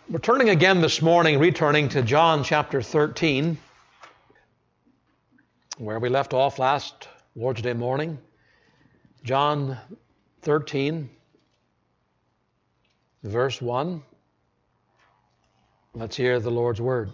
We're turning again this morning, returning to John chapter 13, where we left off last Lord's Day morning. John 13, verse 1. Let's hear the Lord's word.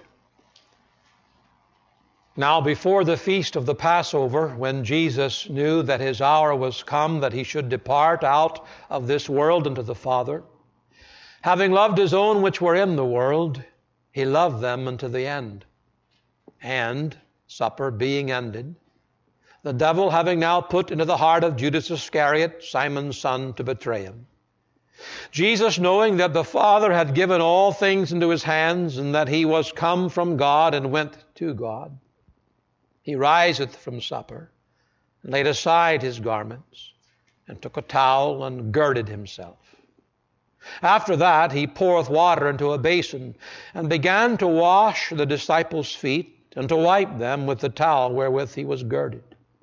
Now before the feast of the Passover, when Jesus knew that his hour was come, that he should depart out of this world unto the Father, having loved his own which were in the world, he loved them unto the end. And, supper being ended, the devil having now put into the heart of Judas Iscariot, Simon's son, to betray him. Jesus, knowing that the Father had given all things into his hands, and that he was come from God and went to God, he riseth from supper, and laid aside his garments, and took a towel, and girded himself. After that he poureth water into a basin, and began to wash the disciples' feet, and to wipe them with the towel wherewith he was girded.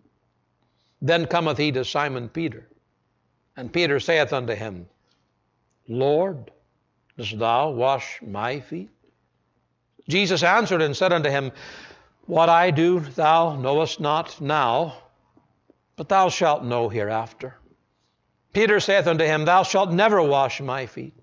Then cometh he to Simon Peter, and Peter saith unto him, Lord, dost thou wash my feet? Jesus answered and said unto him, What I do thou knowest not now, but thou shalt know hereafter. Peter saith unto him, Thou shalt never wash my feet.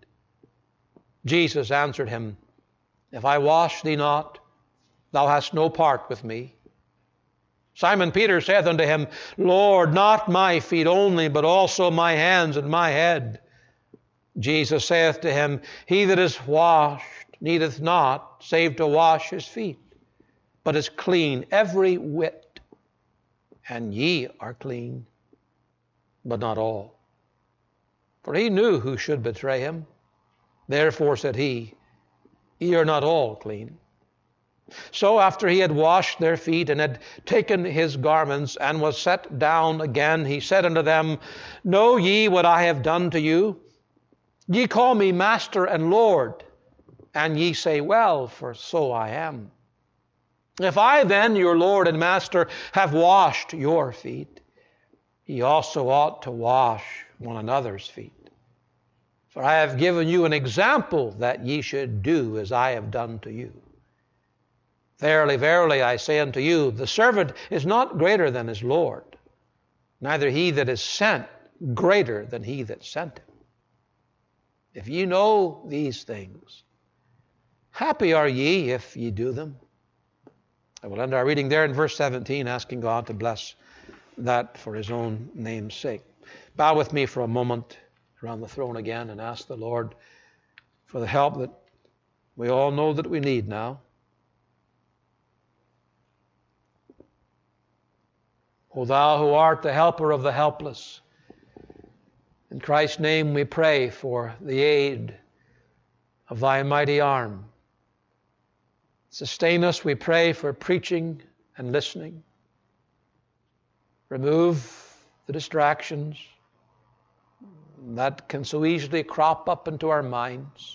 Jesus answered him, If I wash thee not, thou hast no part with me. Simon Peter saith unto him, Lord, not my feet only, but also my hands and my head. Jesus saith to him, He that is washed needeth not, save to wash his feet, but is clean every whit. And ye are clean, but not all. For he knew who should betray him. Therefore said he, Ye are not all clean. So after he had washed their feet, and had taken his garments, and was set down again, he said unto them, Know ye what I have done to you? Ye call me Master and Lord, and ye say, Well, for so I am. If I then, your Lord and Master, have washed your feet, ye also ought to wash one another's feet. For I have given you an example that ye should do as I have done to you. Verily, verily, I say unto you, the servant is not greater than his Lord, neither he that is sent greater than he that sent him. If ye know these things, happy are ye if ye do them. I will end our reading there in verse 17, asking God to bless that for his own name's sake. Bow with me for a moment around the throne again and ask the Lord for the help that we all know that we need now. O thou who art the helper of the helpless, in Christ's name we pray for the aid of thy mighty arm. Sustain us, we pray, for preaching and listening. Remove the distractions that can so easily crop up into our minds.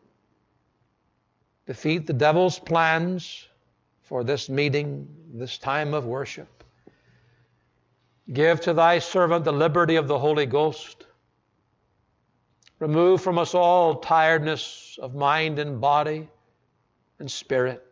Defeat the devil's plans for this meeting, this time of worship. Give to thy servant the liberty of the Holy Ghost. Remove from us all tiredness of mind and body and spirit.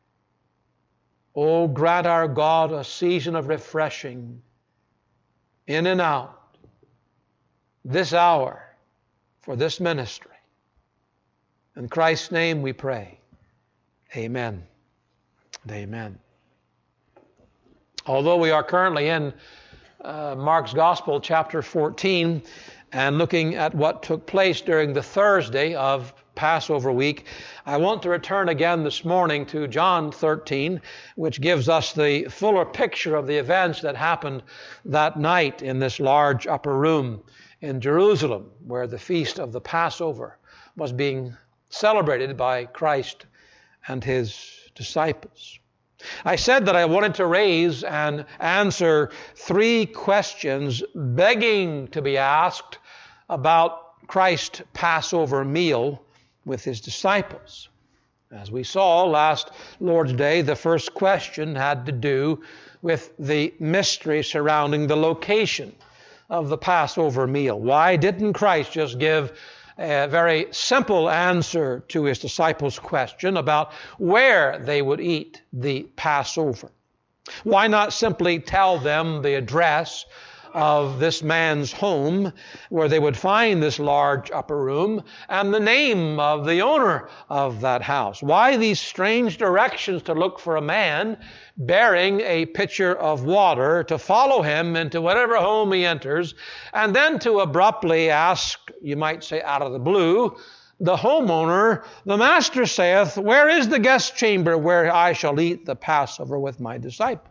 Oh, grant our God a season of refreshing in and out this hour for this ministry. In Christ's name we pray. Amen and amen. Although we are currently in Mark's Gospel, chapter 14, and looking at what took place during the Thursday of Passover week, I want to return again this morning to John 13, which gives us the fuller picture of the events that happened that night in this large upper room in Jerusalem, where the feast of the Passover was being celebrated by Christ and his disciples. I said that I wanted to raise and answer 3 questions begging to be asked about Christ's Passover meal with his disciples. As we saw last Lord's Day, the first question had to do with the mystery surrounding the location of the Passover meal. Why didn't Christ just give a very simple answer to his disciples' question about where they would eat the Passover. Why not simply tell them the address of this man's home where they would find this large upper room and the name of the owner of that house? Why these strange directions to look for a man bearing a pitcher of water, to follow him into whatever home he enters, and then to abruptly ask, you might say out of the blue, the homeowner, the Master saith, where is the guest chamber where I shall eat the Passover with my disciples?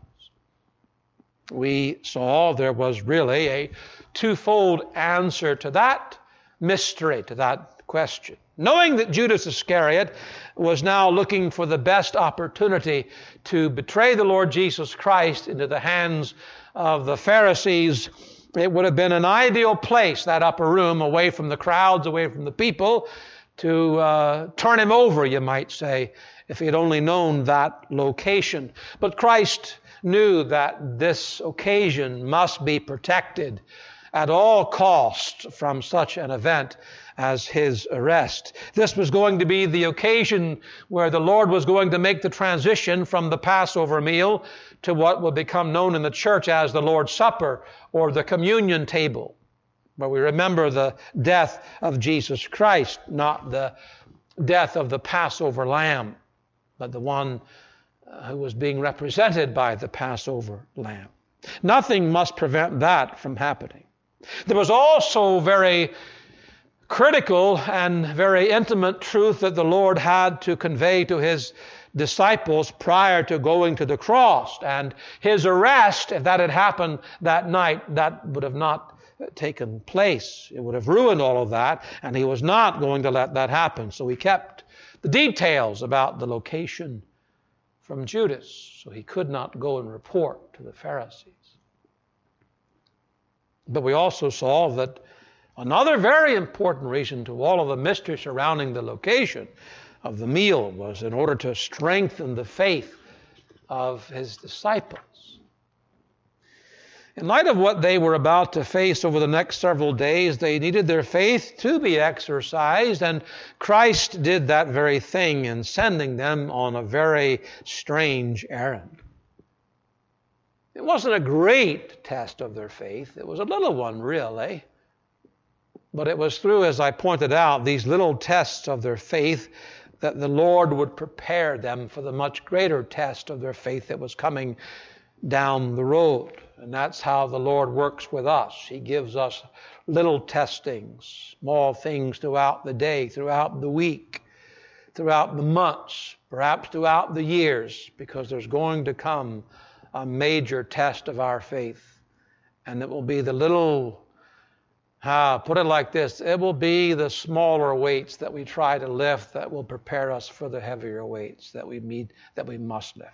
We saw there was really a twofold answer to that mystery, to that question. Knowing that Judas Iscariot was now looking for the best opportunity to betray the Lord Jesus Christ into the hands of the Pharisees, it would have been an ideal place, that upper room, away from the crowds, away from the people, to turn him over, you might say, if he had only known that location. But Christ knew that this occasion must be protected at all costs from such an event as his arrest. This was going to be the occasion where the Lord was going to make the transition from the Passover meal to what will become known in the church as the Lord's Supper or the communion table, where we remember the death of Jesus Christ, not the death of the Passover lamb, but the one who was being represented by the Passover lamb. Nothing must prevent that from happening. There was also very critical and very intimate truth that the Lord had to convey to his disciples prior to going to the cross. And his arrest, if that had happened that night, that would have not taken place. It would have ruined all of that, and he was not going to let that happen. So he kept the details about the location from Judas, so he could not go and report to the Pharisees. But we also saw that another very important reason to all of the mystery surrounding the location of the meal was in order to strengthen the faith of his disciples. In light of what they were about to face over the next several days, they needed their faith to be exercised, and Christ did that very thing in sending them on a very strange errand. It wasn't a great test of their faith. It was a little one, really. But it was through, as I pointed out, these little tests of their faith that the Lord would prepare them for the much greater test of their faith that was coming down the road. And that's how the Lord works with us. He gives us little testings, small things throughout the day, throughout the week, throughout the months, perhaps throughout the years, because there's going to come a major test of our faith. And it will be the little, put it like this, it will be the smaller weights that we try to lift that will prepare us for the heavier weights that we must lift.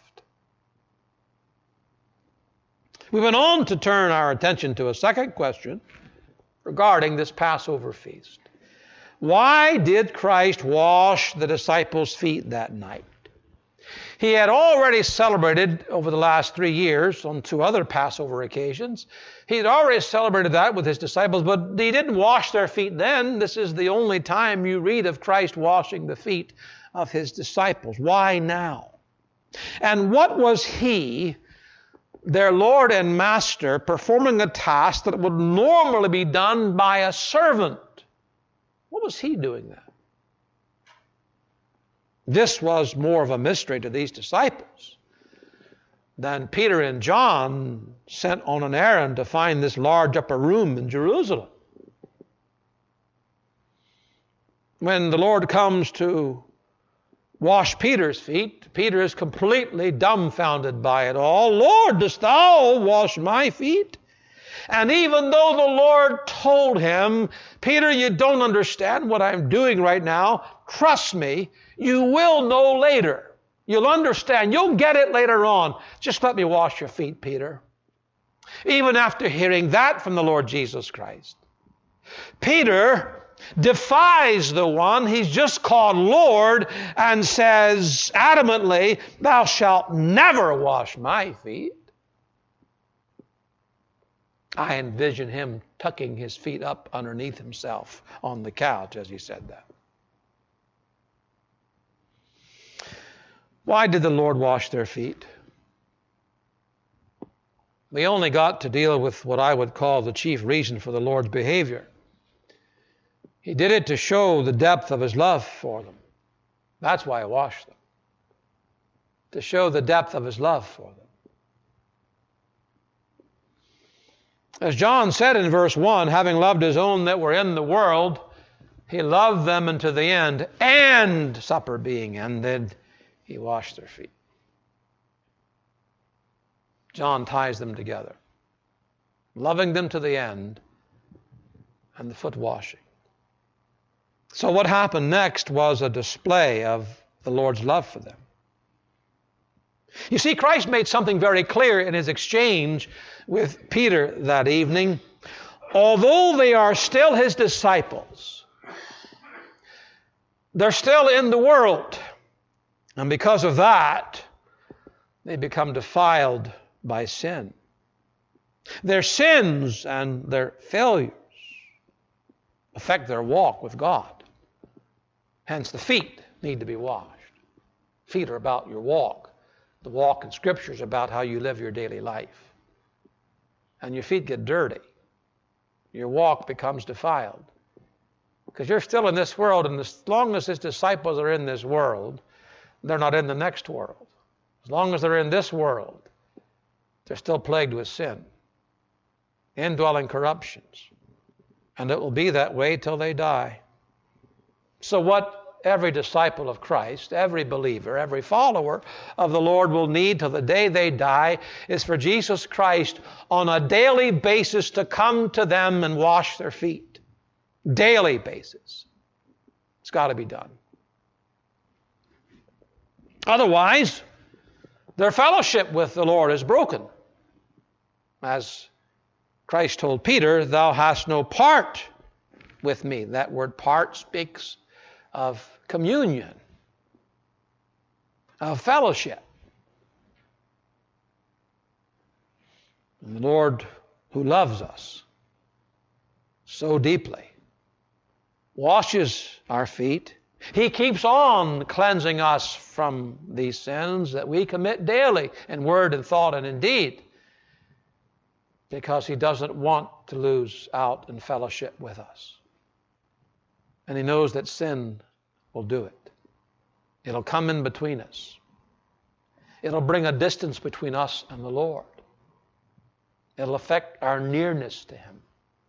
We went on to turn our attention to a second question regarding this Passover feast. Why did Christ wash the disciples' feet that night? He had already celebrated over the last 3 years on 2 other Passover occasions. He had already celebrated that with his disciples, but he didn't wash their feet then. This is the only time you read of Christ washing the feet of his disciples. Why now? And what was he, their Lord and Master, performing a task that would normally be done by a servant? What was he doing that? This was more of a mystery to these disciples than Peter and John sent on an errand to find this large upper room in Jerusalem. When the Lord comes to wash Peter's feet, Peter is completely dumbfounded by it all. Lord, dost thou wash my feet? And even though the Lord told him, Peter, you don't understand what I'm doing right now. Trust me, you will know later. You'll understand. You'll get it later on. Just let me wash your feet, Peter. Even after hearing that from the Lord Jesus Christ, Peter defies the one he's just called Lord and says adamantly, thou shalt never wash my feet. I envision him tucking his feet up underneath himself on the couch as he said that. Why did the Lord wash their feet? We only got to deal with what I would call the chief reason for the Lord's behavior. He did it to show the depth of his love for them. That's why he washed them. To show the depth of his love for them. As John said in verse 1, having loved his own that were in the world, he loved them unto the end, and supper being ended, he washed their feet. John ties them together. Loving them to the end, and the foot washing. So what happened next was a display of the Lord's love for them. You see, Christ made something very clear in his exchange with Peter that evening. Although they are still his disciples, they're still in the world. And because of that, they become defiled by sin. Their sins and their failures affect their walk with God. Hence, the feet need to be washed. Feet are about your walk. The walk in Scripture is about how you live your daily life. And your feet get dirty. Your walk becomes defiled. Because you're still in this world, and as long as his disciples are in this world, they're not in the next world. As long as they're in this world, they're still plagued with sin, indwelling corruptions. And it will be that way till they die. So what every disciple of Christ, every believer, every follower of the Lord will need till the day they die is for Jesus Christ on a daily basis to come to them and wash their feet. Daily basis. It's got to be done. Otherwise, their fellowship with the Lord is broken. As Christ told Peter, thou hast no part with me. That word part speaks of communion, of fellowship. And the Lord, who loves us so deeply, washes our feet. He keeps on cleansing us from these sins that we commit daily in word and thought and in deed, because he doesn't want to lose out in fellowship with us. And he knows that sin will do it. It'll come in between us. It'll bring a distance between us and the Lord. It'll affect our nearness to him.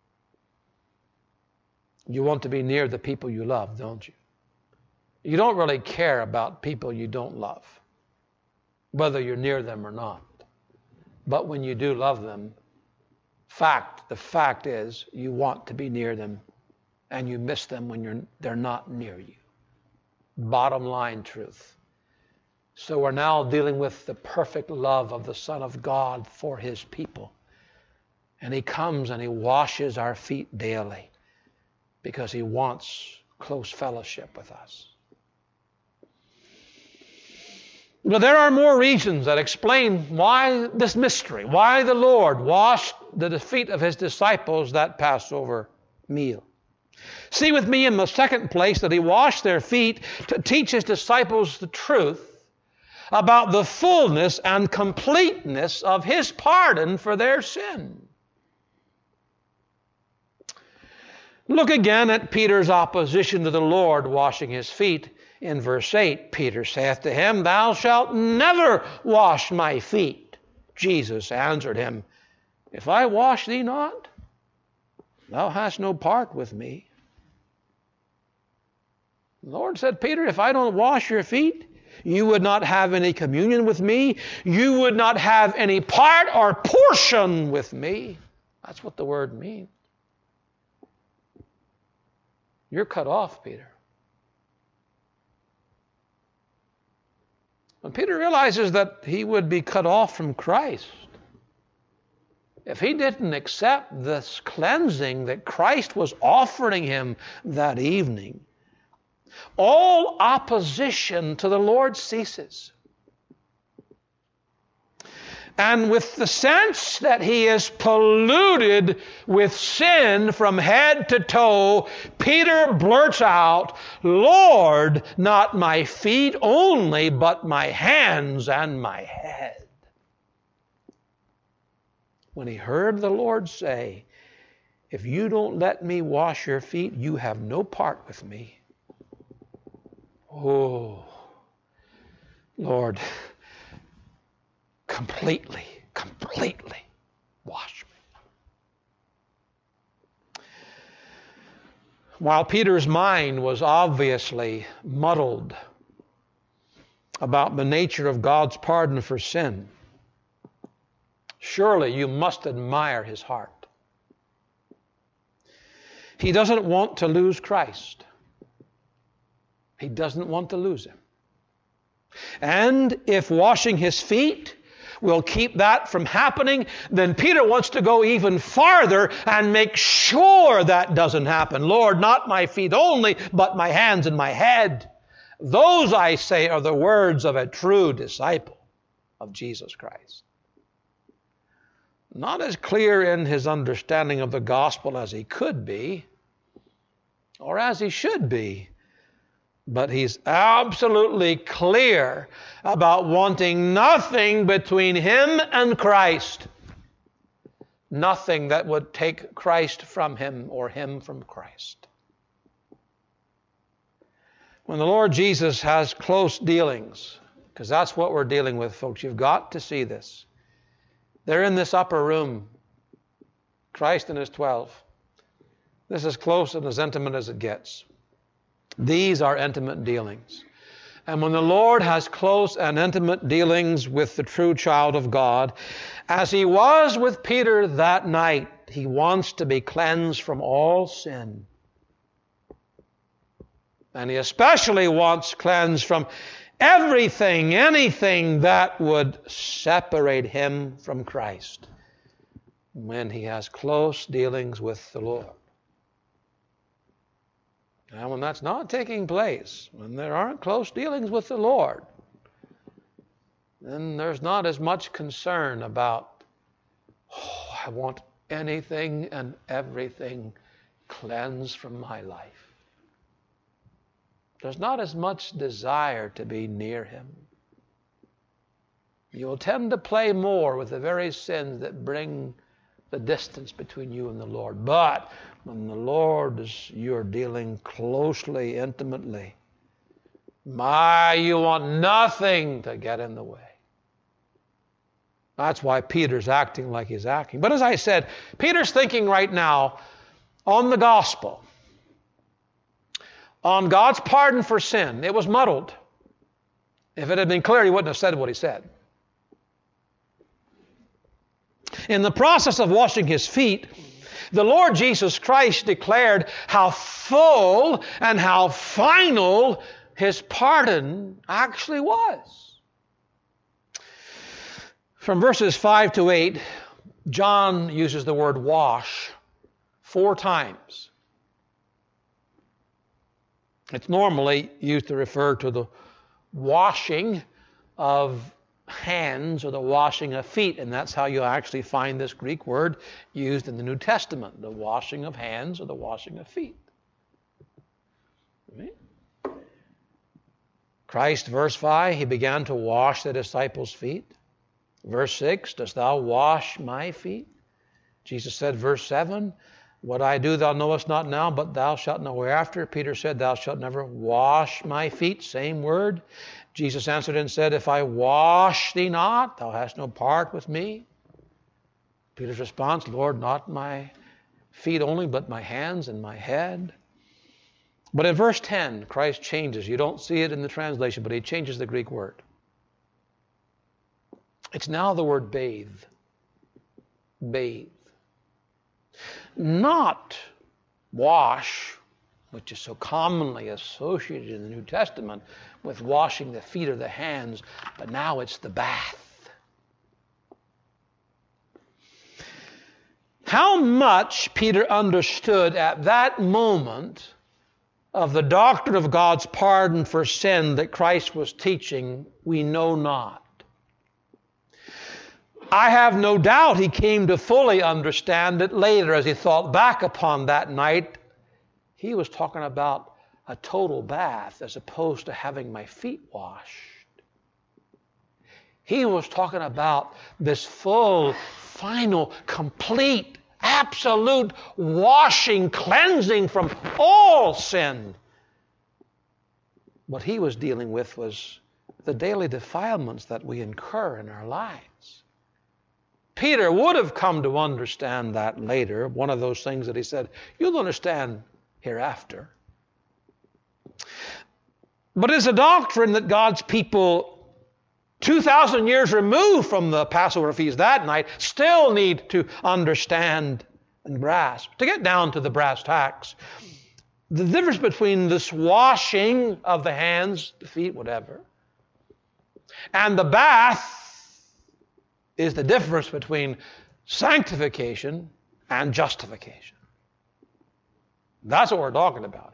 You want to be near the people you love, don't you? You don't really care about people you don't love, whether you're near them or not. But when you do love them, the fact is you want to be near them, and you miss them when they're not near you. Bottom line truth. So we're now dealing with the perfect love of the Son of God for his people. And he comes and he washes our feet daily because he wants close fellowship with us. But there are more reasons that explain why this mystery, why the Lord washed the feet of his disciples that Passover meal. See with me in the second place that he washed their feet to teach his disciples the truth about the fullness and completeness of his pardon for their sin. Look again at Peter's opposition to the Lord washing his feet. In verse 8, Peter saith to him, thou shalt never wash my feet. Jesus answered him, if I wash thee not, thou hast no part with me. The Lord said, Peter, if I don't wash your feet, you would not have any communion with me. You would not have any part or portion with me. That's what the word means. You're cut off, Peter. When Peter realizes that he would be cut off from Christ, if he didn't accept this cleansing that Christ was offering him that evening, all opposition to the Lord ceases. And with the sense that he is polluted with sin from head to toe, Peter blurts out, "Lord, not my feet only, but my hands and my head." When he heard the Lord say, "If you don't let me wash your feet, you have no part with me." Oh, Lord, completely wash me. While Peter's mind was obviously muddled about the nature of God's pardon for sin, surely you must admire his heart. He doesn't want to lose Christ. He doesn't want to lose him. And if washing his feet will keep that from happening, then Peter wants to go even farther and make sure that doesn't happen. "Lord, not my feet only, but my hands and my head." Those, I say, are the words of a true disciple of Jesus Christ. Not as clear in his understanding of the gospel as he could be, or as he should be, but he's absolutely clear about wanting nothing between him and Christ. Nothing that would take Christ from him or him from Christ. When the Lord Jesus has close dealings, because that's what we're dealing with, folks, you've got to see this. They're in this upper room, Christ and his 12. This is as close and as intimate as it gets. These are intimate dealings. And when the Lord has close and intimate dealings with the true child of God, as he was with Peter that night, he wants to be cleansed from all sin. And he especially wants cleansed from everything, anything that would separate him from Christ when he has close dealings with the Lord. Now, when that's not taking place, when there aren't close dealings with the Lord, then there's not as much concern about, I want anything and everything cleansed from my life. There's not as much desire to be near him. You'll tend to play more with the very sins that bring the distance between you and the Lord. But when the Lord is, you're dealing closely, intimately, you want nothing to get in the way. That's why Peter's acting like he's acting. But as I said, Peter's thinking right now on the gospel, on God's pardon for sin. It was muddled. If it had been clear, he wouldn't have said what he said. In the process of washing his feet, the Lord Jesus Christ declared how full and how final his pardon actually was. From verses 5 to 8, John uses the word wash 4 times. It's normally used to refer to the washing of hands or the washing of feet, and that's how you actually find this Greek word used in the New Testament, the washing of hands or the washing of feet. Right? Christ, verse 5, he began to wash the disciples' feet. Verse 6, dost thou wash my feet? Jesus said, verse 7, what I do thou knowest not now, but thou shalt know hereafter. Peter said, thou shalt never wash my feet. Same word. Jesus answered and said, if I wash thee not, thou hast no part with me. Peter's response, Lord, not my feet only, but my hands and my head. But in verse 10, Christ changes. You don't see it in the translation, but he changes the Greek word. It's now the word bathe. Bathe. Not wash, which is so commonly associated in the New Testament with washing the feet or the hands, but now it's the bath. How much Peter understood at that moment of the doctrine of God's pardon for sin that Christ was teaching, we know not. I have no doubt he came to fully understand it later as he thought back upon that night. He was talking about a total bath as opposed to having my feet washed. He was talking about this full, final, complete, absolute washing, cleansing from all sin. What he was dealing with was the daily defilements that we incur in our lives. Peter would have come to understand that later, one of those things that he said, you'll understand hereafter. But it's a doctrine that God's people, 2,000 years removed from the Passover feast that night, still need to understand and grasp. To get down to the brass tacks, the difference between this washing of the hands, the feet, whatever, and the bath is the difference between sanctification and justification. That's what we're talking about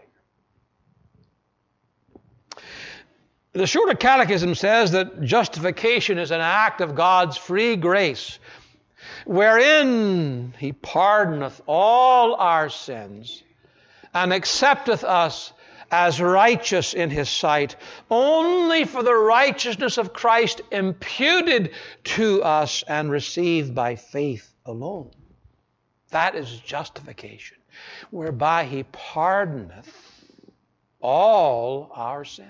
here. The Shorter Catechism says that justification is an act of God's free grace, wherein He pardoneth all our sins and accepteth us as righteous in His sight, only for the righteousness of Christ imputed to us and received by faith alone. That is justification, whereby He pardoneth all our sins.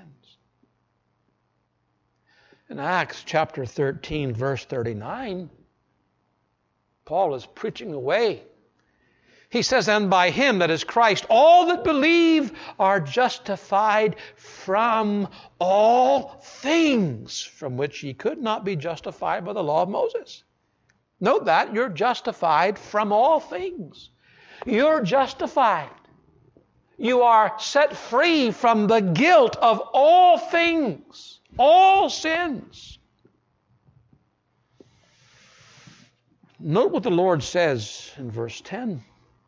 In Acts chapter 13, verse 39, Paul is preaching away. He says, and by Him, that is Christ, all that believe are justified from all things from which ye could not be justified by the law of Moses. Note that, you're justified from all things. You're justified. You are set free from the guilt of all things, all sins. Note what the Lord says in verse 10.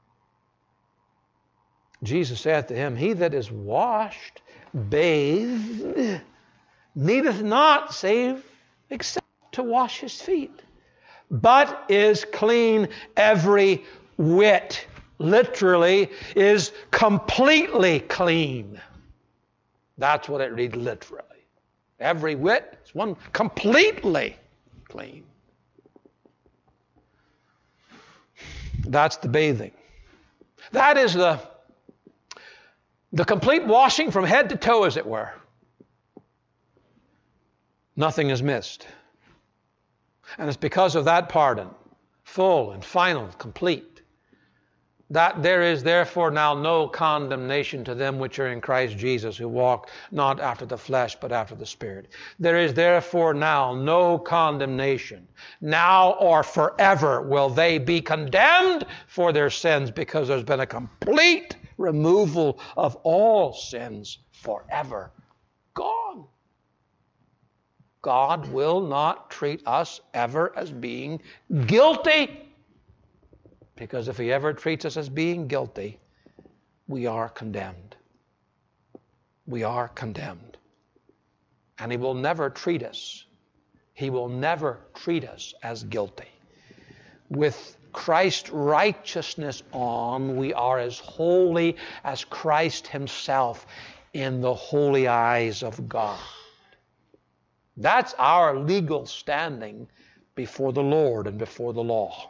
Jesus saith to him, he that is washed, bathed, needeth not save except to wash his feet, but is clean every whit. Literally, is completely clean. That's what it reads literally. Every whit is one completely clean. That's the bathing. That is the complete washing from head to toe, as it were. Nothing is missed. And it's because of that pardon, full and final, complete, that there is therefore now no condemnation to them which are in Christ Jesus, who walk not after the flesh, but after the Spirit. There is therefore now no condemnation. Now or forever will they be condemned for their sins, because there's been a complete removal of all sins forever. Gone. God will not treat us ever as being guilty. Because if He ever treats us as being guilty, we are condemned. We are condemned. And He will never treat us. He will never treat us as guilty. With Christ's righteousness on, we are as holy as Christ Himself in the holy eyes of God. That's our legal standing before the Lord and before the law.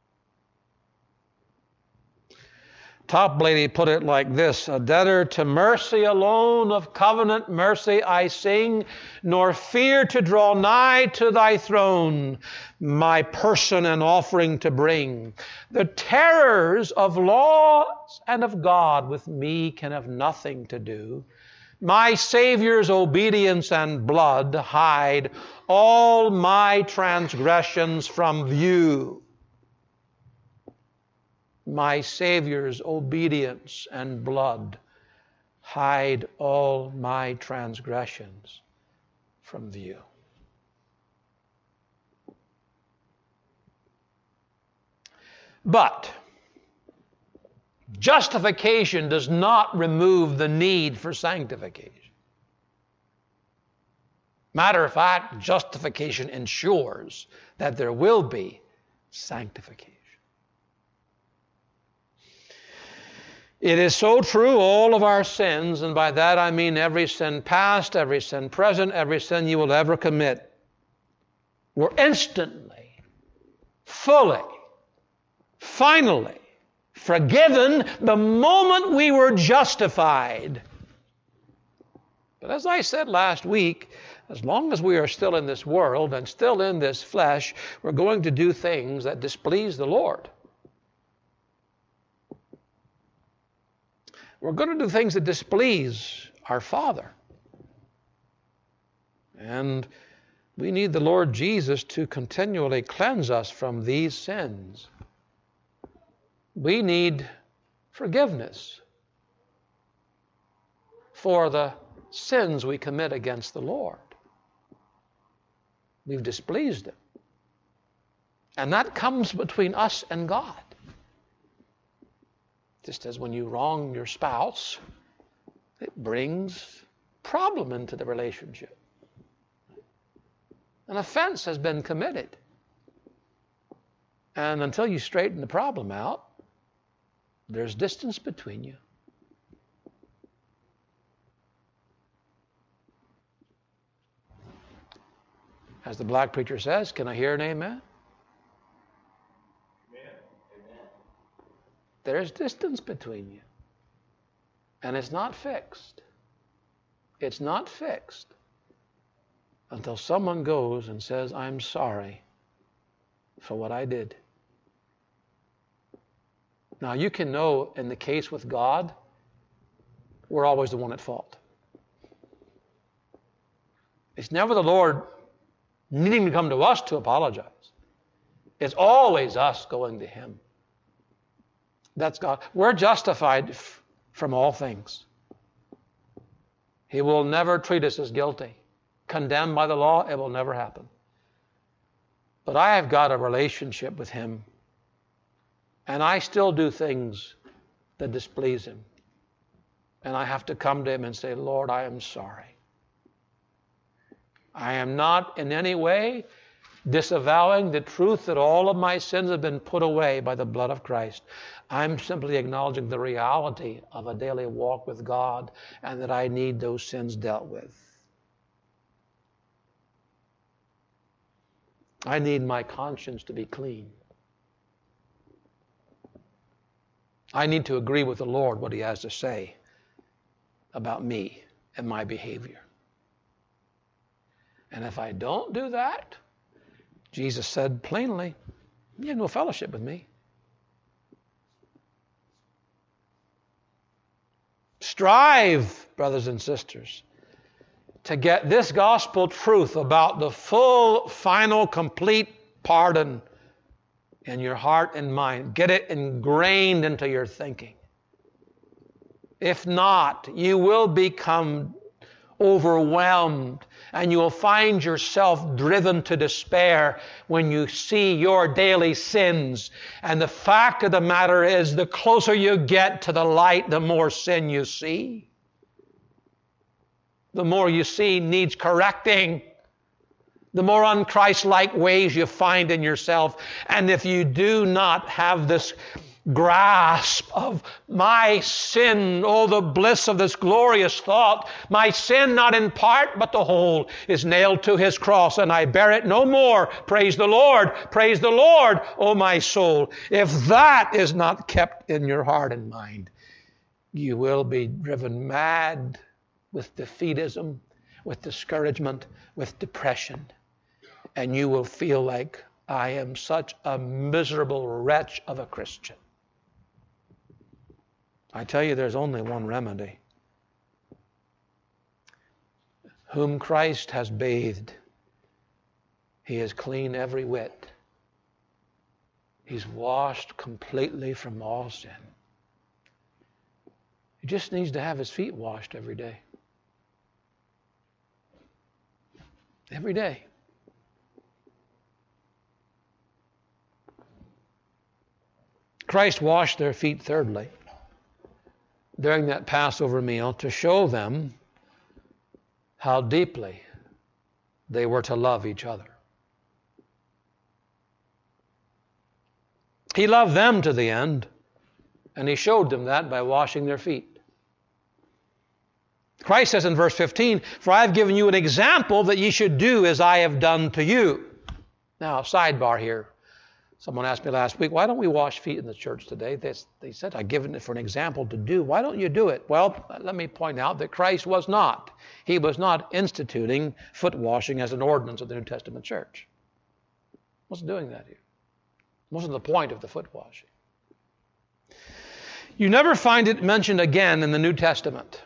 Toplady put it like this: a debtor to mercy alone, of covenant mercy I sing, nor fear to draw nigh to thy throne, my person and offering to bring. The terrors of laws and of God with me can have nothing to do. My Savior's obedience and blood hide all my transgressions from view. My Savior's obedience and blood hide all my transgressions from view. But justification does not remove the need for sanctification. Matter of fact, justification ensures that there will be sanctification. It is so true, all of our sins, and by that I mean every sin past, every sin present, every sin you will ever commit, were instantly, fully, finally forgiven the moment we were justified. But as I said last week, as long as we are still in this world and still in this flesh, we're going to do things that displease the Lord. We're going to do things that displease our Father. And we need the Lord Jesus to continually cleanse us from these sins. We need forgiveness for the sins we commit against the Lord. We've displeased Him. And that comes between us and God. Just as when you wrong your spouse, it brings problem into the relationship. An offense has been committed. And until you straighten the problem out, there's distance between you. As the black preacher says, can I hear an amen? There's distance between you. And it's not fixed. It's not fixed until someone goes and says, I'm sorry for what I did. Now, you can know in the case with God, we're always the one at fault. It's never the Lord needing to come to us to apologize. It's always us going to Him. That's God. We're justified from all things. He will never treat us as guilty. Condemned by the law, it will never happen. But I have got a relationship with Him, and I still do things that displease Him. And I have to come to Him and say, Lord, I am sorry. I am not in any way disavowing the truth that all of my sins have been put away by the blood of Christ. I'm simply acknowledging the reality of a daily walk with God and that I need those sins dealt with. I need my conscience to be clean. I need to agree with the Lord what He has to say about me and my behavior. And if I don't do that, Jesus said plainly, you have no fellowship with me. Strive, brothers and sisters, to get this gospel truth about the full, final, complete pardon in your heart and mind. Get it ingrained into your thinking. If not, you will become overwhelmed and you will find yourself driven to despair when you see your daily sins. And the fact of the matter is, the closer you get to the light, the more sin you see. The more you see needs correcting. The more unchristlike ways you find in yourself. And if you do not have this grasp of my sin, oh, the bliss of this glorious thought, my sin not in part but the whole is nailed to His cross, and I bear it no more. Praise the Lord, oh my soul. If that is not kept in your heart and mind, you will be driven mad with defeatism, with discouragement, with depression, and you will feel like, I am such a miserable wretch of a Christian. I tell you, there's only one remedy. Whom Christ has bathed, He is clean every whit. He's washed completely from all sin. He just needs to have His feet washed every day. Every day. Christ washed their feet, thirdly, during that Passover meal to show them how deeply they were to love each other. He loved them to the end, and he showed them that by washing their feet. Christ says in verse 15, "For I have given you an example that ye should do as I have done to you." Now, sidebar here. Someone asked me last week, why don't we wash feet in the church today? They said, I've given it for an example to do. Why don't you do it? Well, let me point out that Christ was not. He was not instituting foot washing as an ordinance of the New Testament church. He wasn't doing that here. It wasn't the point of the foot washing. You never find it mentioned again in the New Testament.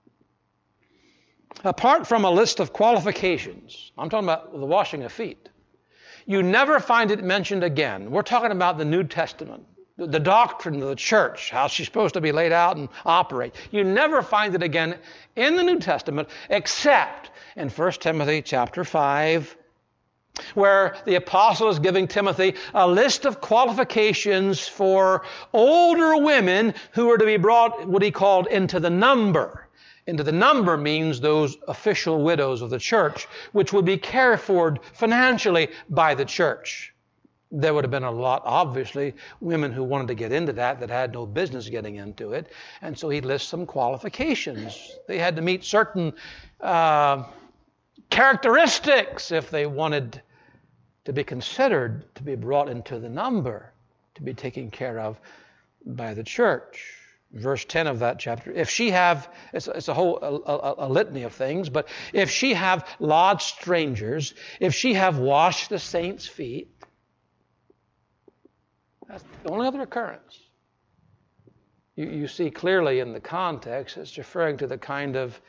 Apart from a list of qualifications, I'm talking about the washing of feet. You never find it mentioned again. We're talking about the New Testament, the doctrine of the church, how she's supposed to be laid out and operate. You never find it again in the New Testament except in 1 Timothy chapter 5, where the apostle is giving Timothy a list of qualifications for older women who are to be brought, what he called, into the number. Into the number means those official widows of the church, which would be cared for financially by the church. There would have been a lot, obviously, women who wanted to get into that had no business getting into it. And so he lists some qualifications. They had to meet certain characteristics if they wanted to be considered to be brought into the number, to be taken care of by the church. Verse 10 of that chapter, if she have, it's a whole a litany of things, but if she have lodged strangers, if she have washed the saints' feet, that's the only other occurrence. You see clearly in the context, it's referring to the kind of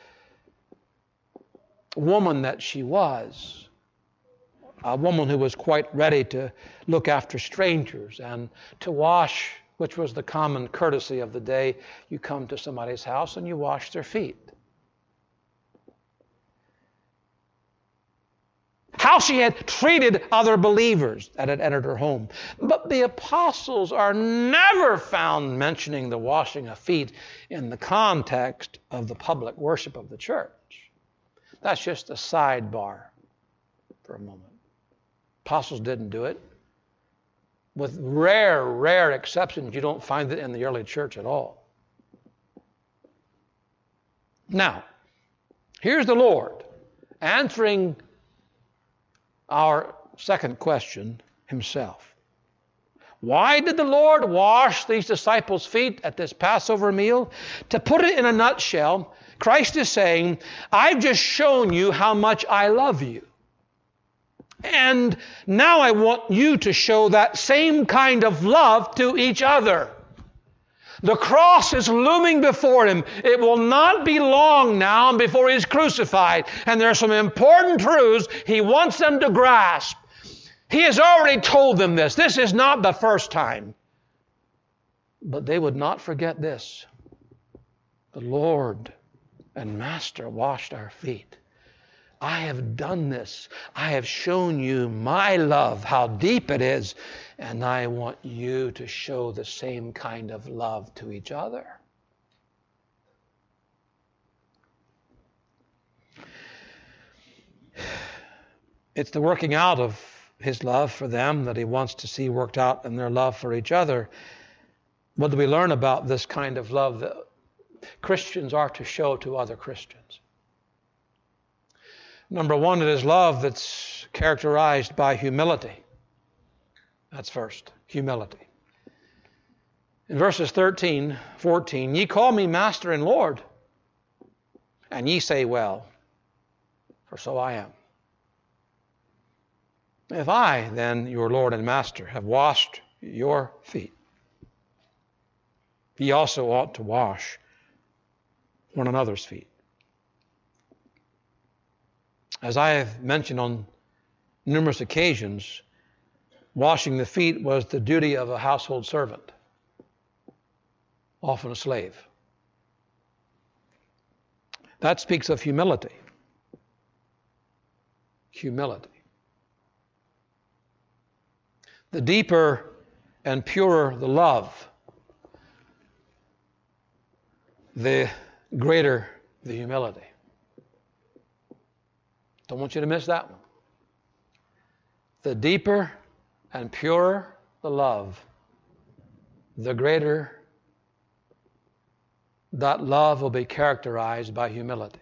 woman that she was. A woman who was quite ready to look after strangers and to wash, which was the common courtesy of the day. You come to somebody's house and you wash their feet. How she had treated other believers that had entered her home. But the apostles are never found mentioning the washing of feet in the context of the public worship of the church. That's just a sidebar for a moment. Apostles didn't do it. With rare exceptions, you don't find it in the early church at all. Now, here's the Lord answering our second question himself. Why did the Lord wash these disciples' feet at this Passover meal? To put it in a nutshell, Christ is saying, I've just shown you how much I love you. And now I want you to show that same kind of love to each other. The cross is looming before him. It will not be long now before he's crucified. And there are some important truths he wants them to grasp. He has already told them this. This is not the first time. But they would not forget this. The Lord and Master washed our feet. I have done this. I have shown you my love, how deep it is, and I want you to show the same kind of love to each other. It's the working out of his love for them that he wants to see worked out in their love for each other. What do we learn about this kind of love that Christians are to show to other Christians? Number one, it is love that's characterized by humility. That's first, humility. In verses 13, 14, ye call me Master and Lord, and ye say, well, for so I am. If I, then, your Lord and Master, have washed your feet, ye also ought to wash one another's feet. As I have mentioned on numerous occasions, washing the feet was the duty of a household servant, often a slave. That speaks of humility. Humility. The deeper and purer the love, the greater the humility. Don't want you to miss that one. The deeper and purer the love, the greater that love will be characterized by humility.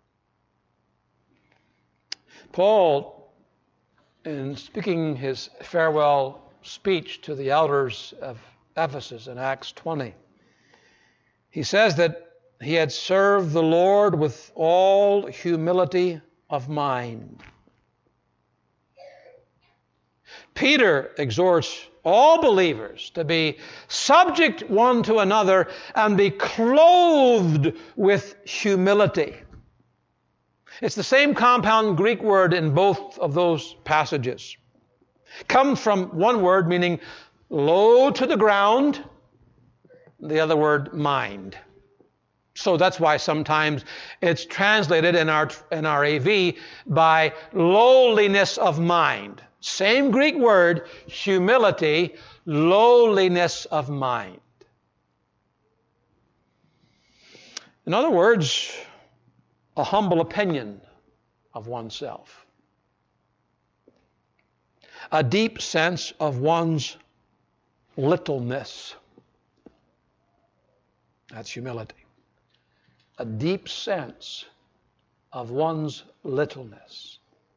Paul, in speaking his farewell speech to the elders of Ephesus in Acts 20, he says that he had served the Lord with all humility of mind. Peter exhorts all believers to be subject one to another and be clothed with humility. It's the same compound Greek word in both of those passages. Comes from one word meaning low to the ground, the other word mind. So that's why sometimes it's translated in our AV by lowliness of mind. Same Greek word, humility, lowliness of mind. In other words, a humble opinion of oneself. A deep sense of one's littleness. That's humility. A deep sense of one's littleness.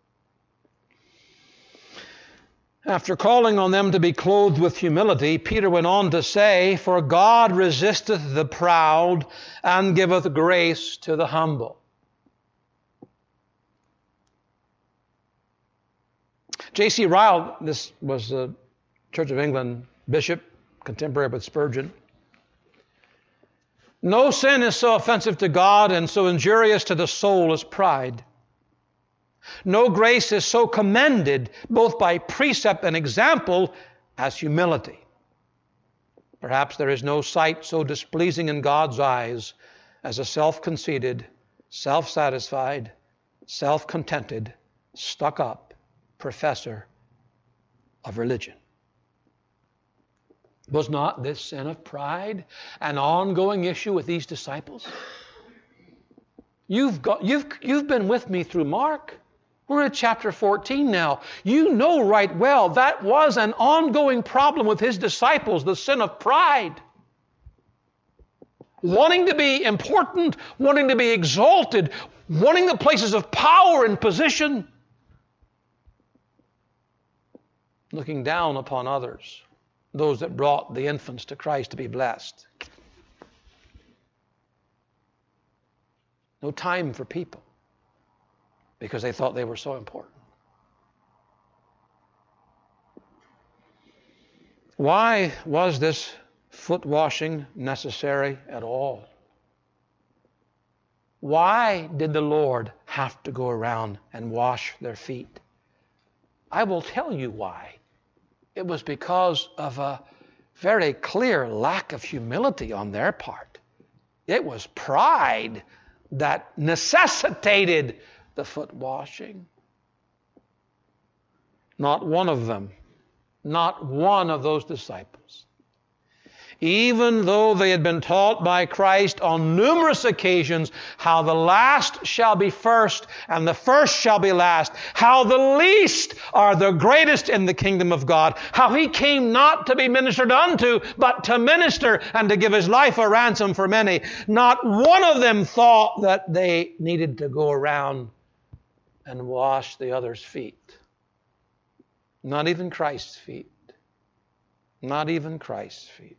After calling on them to be clothed with humility, Peter went on to say, "For God resisteth the proud and giveth grace to the humble." J.C. Ryle, this was the Church of England bishop, contemporary with Spurgeon. No sin is so offensive to God and so injurious to the soul as pride. No grace is so commended both by precept and example as humility. Perhaps there is no sight so displeasing in God's eyes as a self-conceited, self-satisfied, self-contented, stuck-up professor of religion. Was not this sin of pride an ongoing issue with these disciples? You've been with me through Mark. We're at chapter 14 now. You know right well that was an ongoing problem with his disciples, the sin of pride. Wanting to be important, wanting to be exalted, wanting the places of power and position, looking down upon others, those that brought the infants to Christ to be blessed. No time for people because they thought they were so important. Why was this foot washing necessary at all? Why did the Lord have to go around and wash their feet? I will tell you why. It was because of a very clear lack of humility on their part. It was pride that necessitated the foot washing. Not one of them, not one of those disciples, even though they had been taught by Christ on numerous occasions how the last shall be first and the first shall be last, how the least are the greatest in the kingdom of God, how he came not to be ministered unto, but to minister and to give his life a ransom for many. Not one of them thought that they needed to go around and wash the other's feet. Not even Christ's feet. Not even Christ's feet.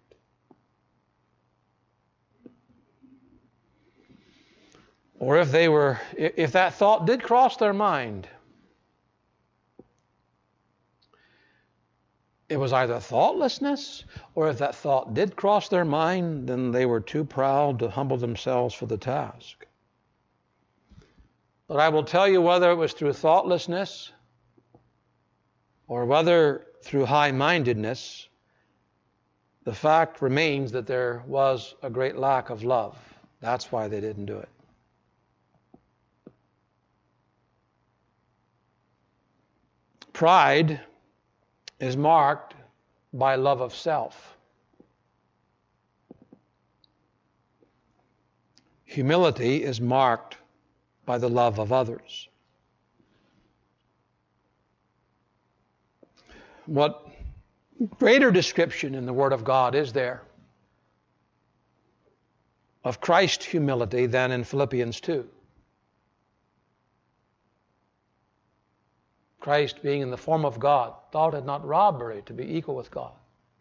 Or if that thought did cross their mind, it was either thoughtlessness, or if that thought did cross their mind, then they were too proud to humble themselves for the task. But I will tell you, whether it was through thoughtlessness or whether through high-mindedness, the fact remains that there was a great lack of love. That's why they didn't do it. Pride is marked by love of self. Humility is marked by the love of others. What greater description in the Word of God is there of Christ's humility than in Philippians 2? Christ, being in the form of God, thought it not robbery to be equal with God,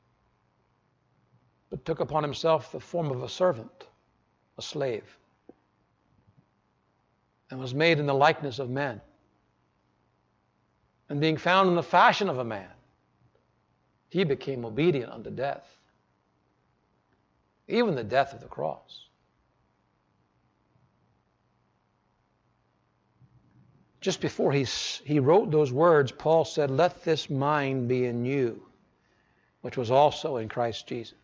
but took upon himself the form of a servant, a slave, and was made in the likeness of men. And being found in the fashion of a man, he became obedient unto death, even the death of the cross. Just before he wrote those words, Paul said, "Let this mind be in you, which was also in Christ Jesus."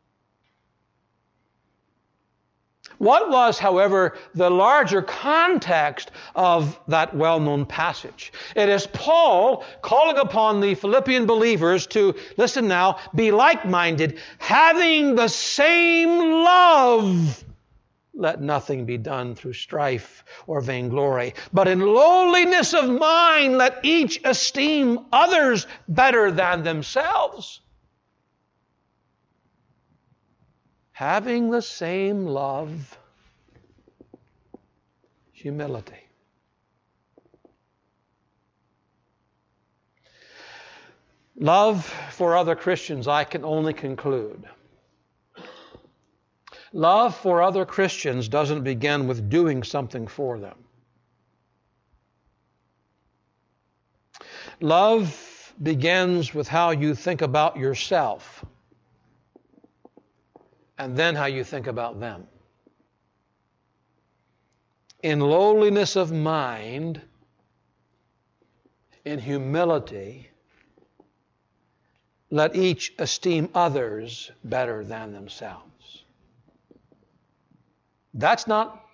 What was, however, the larger context of that well-known passage? It is Paul calling upon the Philippian believers to, listen now, be like-minded, having the same love. Let nothing be done through strife or vainglory, but in lowliness of mind let each esteem others better than themselves. Having the same love, humility. Love for other Christians, I can only conclude. Love for other Christians doesn't begin with doing something for them. Love begins with how you think about yourself, and then how you think about them. In lowliness of mind, in humility, let each esteem others better than themselves. That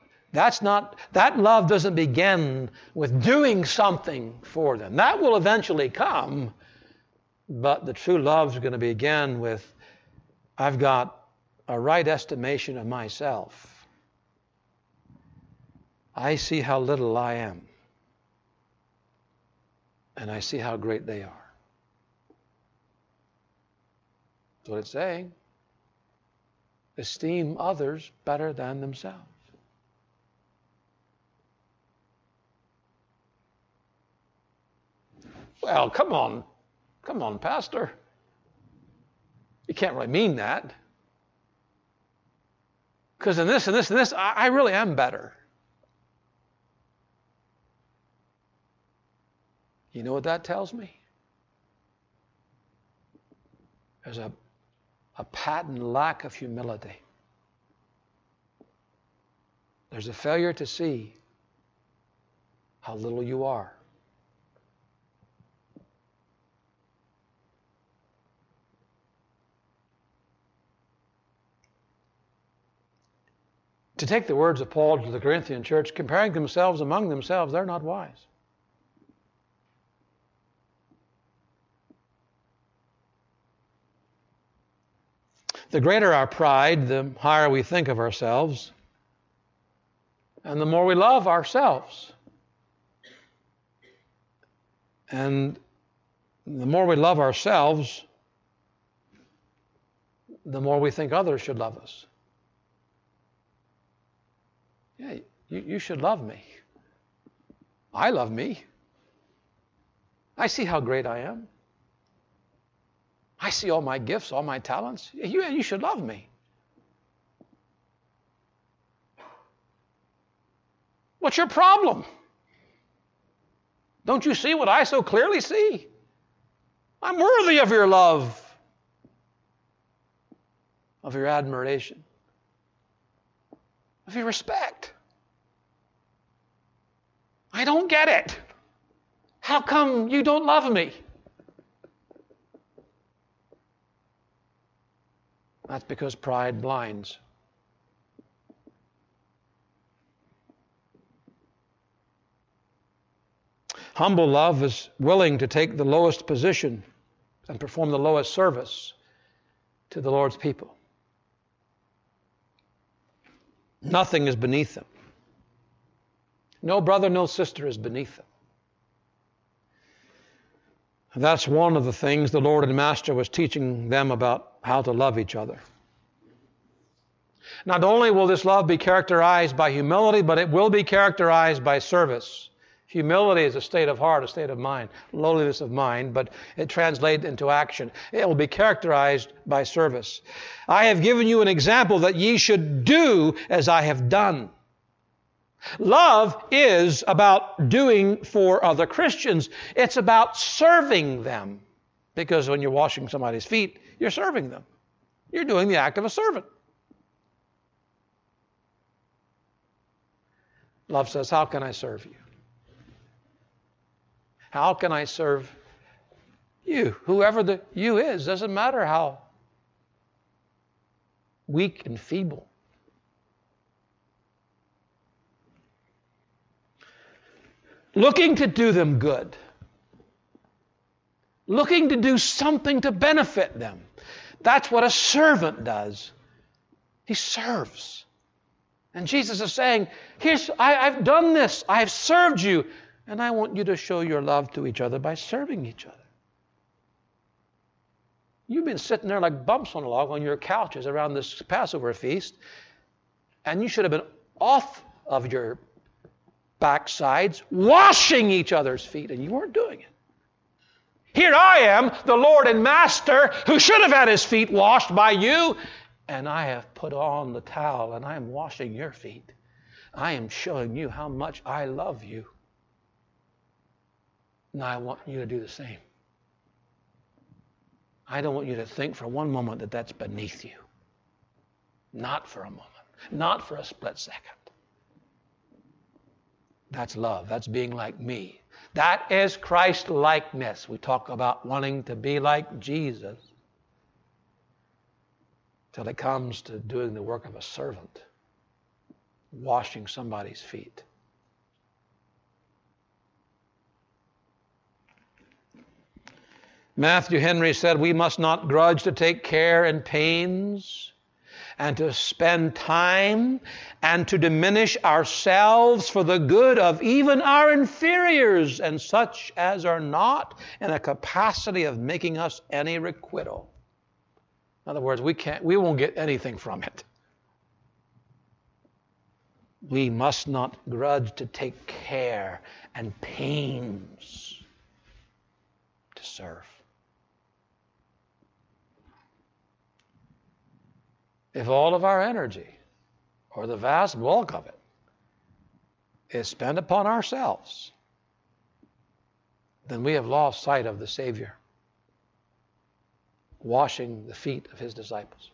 love doesn't begin with doing something for them. That will eventually come, but the true love is going to begin with, I've got a right estimation of myself. I see how little I am, and I see how great they are. That's what it's saying. Esteem others better than themselves. Well, come on, Pastor. You can't really mean that. Because in this and this and this, I really am better. You know what that tells me? There's a patent lack of humility. There's a failure to see how little you are. To take the words of Paul to the Corinthian church, comparing themselves among themselves, they're not wise. The greater our pride, the higher we think of ourselves, and the more we love ourselves. And the more we love ourselves, the more we think others should love us. Yeah, you should love me. I love me. I see how great I am. I see all my gifts, all my talents. You should love me. What's your problem? Don't you see what I so clearly see? I'm worthy of your love, of your admiration, of your respect. I don't get it. How come you don't love me? That's because pride blinds. Humble love is willing to take the lowest position and perform the lowest service to the Lord's people. Nothing is beneath them. No brother, no sister is beneath them. That's one of the things the Lord and Master was teaching them about how to love each other. Not only will this love be characterized by humility, but it will be characterized by service. Humility is a state of heart, a state of mind, lowliness of mind, but it translates into action. It will be characterized by service. I have given you an example that ye should do as I have done. Love is about doing for other Christians. It's about serving them. Because when you're washing somebody's feet, you're serving them. You're doing the act of a servant. Love says, how can I serve you? How can I serve you? Whoever the you is, doesn't matter how weak and feeble. Looking to do them good. Looking to do something to benefit them. That's what a servant does. He serves. And Jesus is saying, I've done this. I've served you. And I want you to show your love to each other by serving each other. You've been sitting there like bumps on a log on your couches around this Passover feast, and you should have been off of your backsides washing each other's feet, and you weren't doing it. Here I am, the Lord and Master, who should have had his feet washed by you, and I have put on the towel, and I am washing your feet. I am showing you how much I love you. Now I want you to do the same. I don't want you to think for one moment that that's beneath you. Not for a moment. Not for a split second. That's love. That's being like me. That is Christ-likeness. We talk about wanting to be like Jesus till it comes to doing the work of a servant, washing somebody's feet. Matthew Henry said, we must not grudge to take care and pains and to spend time and to diminish ourselves for the good of even our inferiors and such as are not in a capacity of making us any requital. In other words, we won't get anything from it. We must not grudge to take care and pains to serve. If all of our energy, or the vast bulk of it, is spent upon ourselves, then we have lost sight of the Savior washing the feet of his disciples.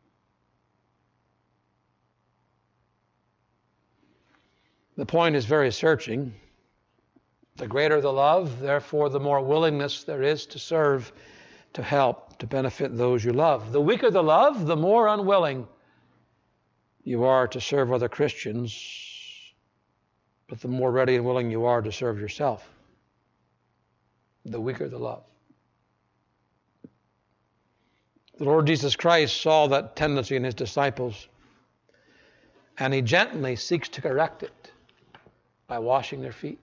The point is very searching. The greater the love, therefore the more willingness there is to serve, to help, to benefit those you love. The weaker the love, the more unwilling you are to serve other Christians, but the more ready and willing you are to serve yourself. The weaker the love. The Lord Jesus Christ saw that tendency in his disciples, and he gently seeks to correct it by washing their feet.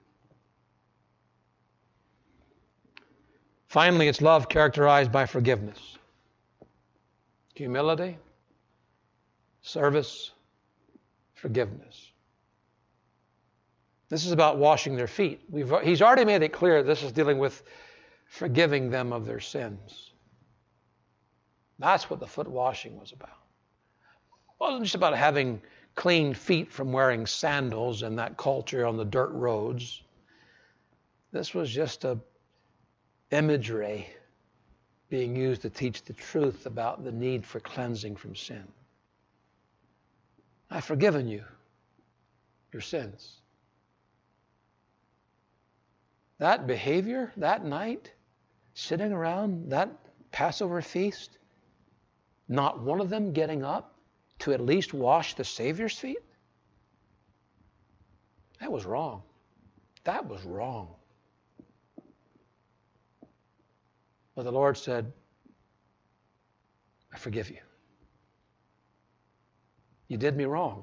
Finally, it's love characterized by forgiveness, humility, service, forgiveness. This is about washing their feet. He's already made it clear this is dealing with forgiving them of their sins. That's what the foot washing was about. It wasn't just about having clean feet from wearing sandals in that culture on the dirt roads. This was just a imagery being used to teach the truth about the need for cleansing from sin. I've forgiven you your sins. That behavior that night, sitting around that Passover feast, not one of them getting up to at least wash the Savior's feet, that was wrong. That was wrong. But the Lord said, I forgive you. You did me wrong.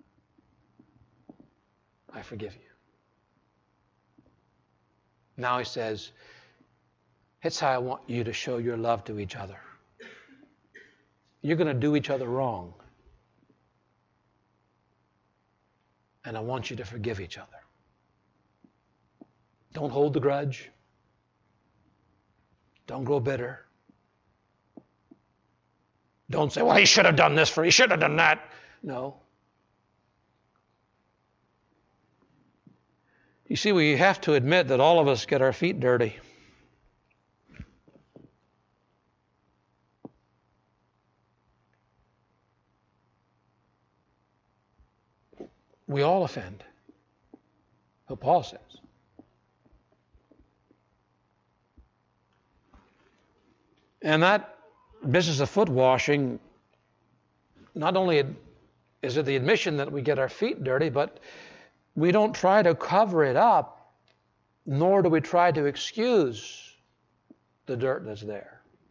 I forgive you. Now he says, It's how I want you to show your love to each other. You're going to do each other wrong. And I want you to forgive each other. Don't hold the grudge. Don't grow bitter. Don't say, well, he should have done this for, he should have done that. No. You see, we have to admit that all of us get our feet dirty. We all offend. What Paul says. And that business of foot washing, not only is it the admission that we get our feet dirty, but we don't try to cover it up, nor do we try to excuse the dirt that's there.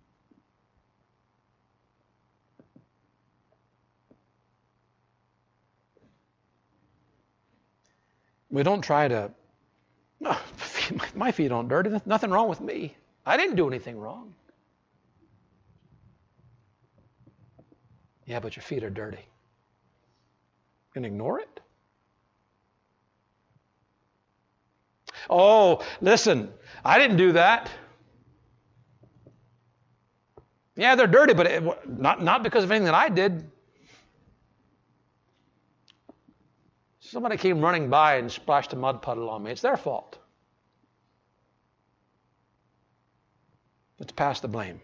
We don't try to, oh, my feet aren't dirty. There's nothing wrong with me. I didn't do anything wrong. Yeah, but your feet are dirty. You can ignore it? Oh, listen, I didn't do that. Yeah, they're dirty, but not because of anything that I did. Somebody came running by and splashed a mud puddle on me. It's their fault. Let's pass the blame.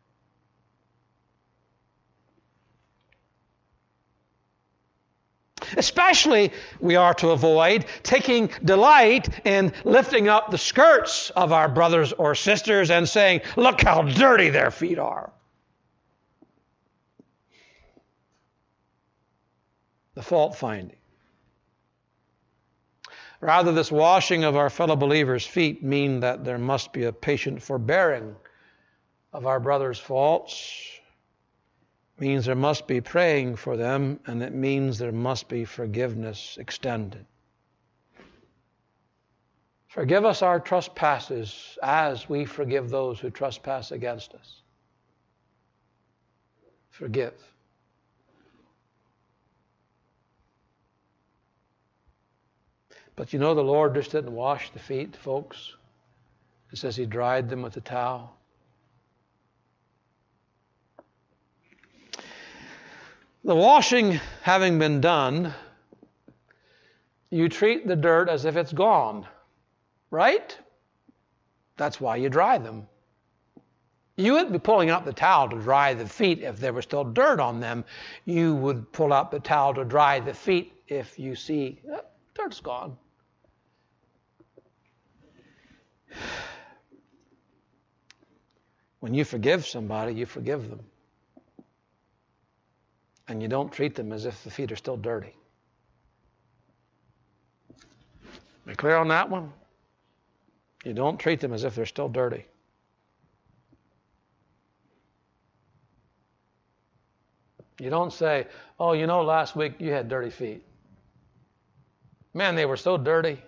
Especially, we are to avoid taking delight in lifting up the skirts of our brothers or sisters and saying, look how dirty their feet are. The fault finding. Rather, this washing of our fellow believers' feet mean that there must be a patient forbearing of our brothers' faults. It means there must be praying for them, and it means there must be forgiveness extended. Forgive us our trespasses as we forgive those who trespass against us. Forgive. But you know, the Lord just didn't wash the feet, folks. It says He dried them with a towel. The washing having been done, you treat the dirt as if it's gone, right? That's why you dry them. You wouldn't be pulling out the towel to dry the feet if there was still dirt on them. You would pull out the towel to dry the feet if you see, dirt's gone. When you forgive somebody, you forgive them. And you don't treat them as if the feet are still dirty. Are you clear on that one? You don't treat them as if they're still dirty. You don't say, oh, you know, last week you had dirty feet. Man, they were so dirty.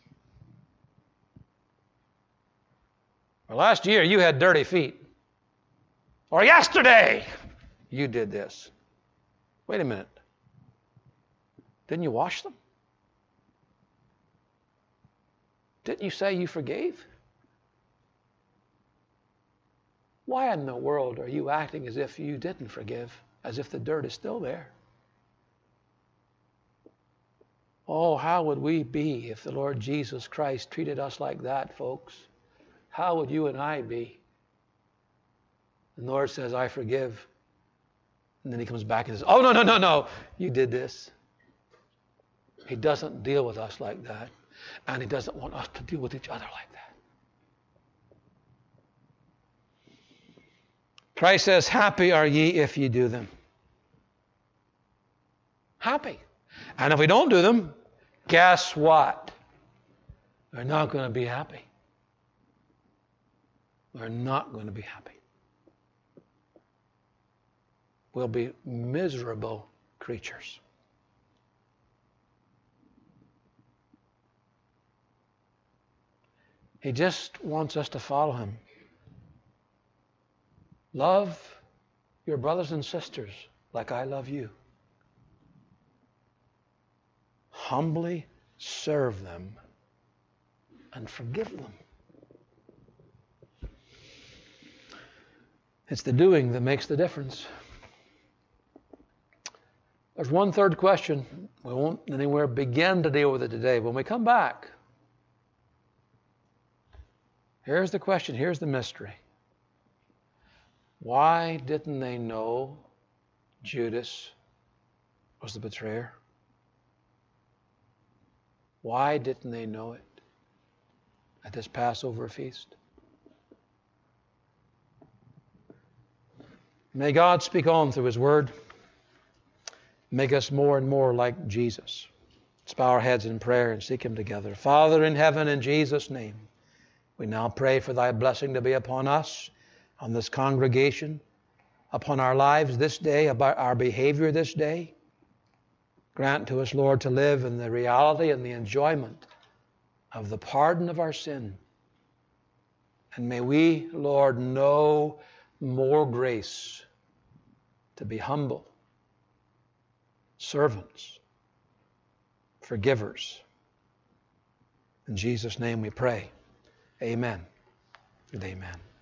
Or last year you had dirty feet. Or yesterday you did this. Wait a minute. Didn't you wash them? Didn't you say you forgave? Why in the world are you acting as if you didn't forgive, as if the dirt is still there? Oh, how would we be if the Lord Jesus Christ treated us like that, folks? How would you and I be? The Lord says, I forgive. And then He comes back and says, oh, no, you did this. He doesn't deal with us like that. And He doesn't want us to deal with each other like that. Christ says, happy are ye if ye do them. Happy. And if we don't do them, guess what? We're not going to be happy. We're not going to be happy. We'll be miserable creatures. He just wants us to follow Him. Love your brothers and sisters like I love you. Humbly serve them and forgive them. It's the doing that makes the difference. There's one third question. We won't anywhere begin to deal with it today. When we come back, here's the question, here's the mystery. Why didn't they know Judas was the betrayer? Why didn't they know it at this Passover feast? May God speak on through His Word. Make us more and more like Jesus. Let's bow our heads in prayer and seek Him together. Father in heaven, in Jesus' name, we now pray for Thy blessing to be upon us, on this congregation, upon our lives this day, about our behavior this day. Grant to us, Lord, to live in the reality and the enjoyment of the pardon of our sin. And may we, Lord, know more grace to be humble, servants, forgivers. In Jesus' name we pray. Amen and amen.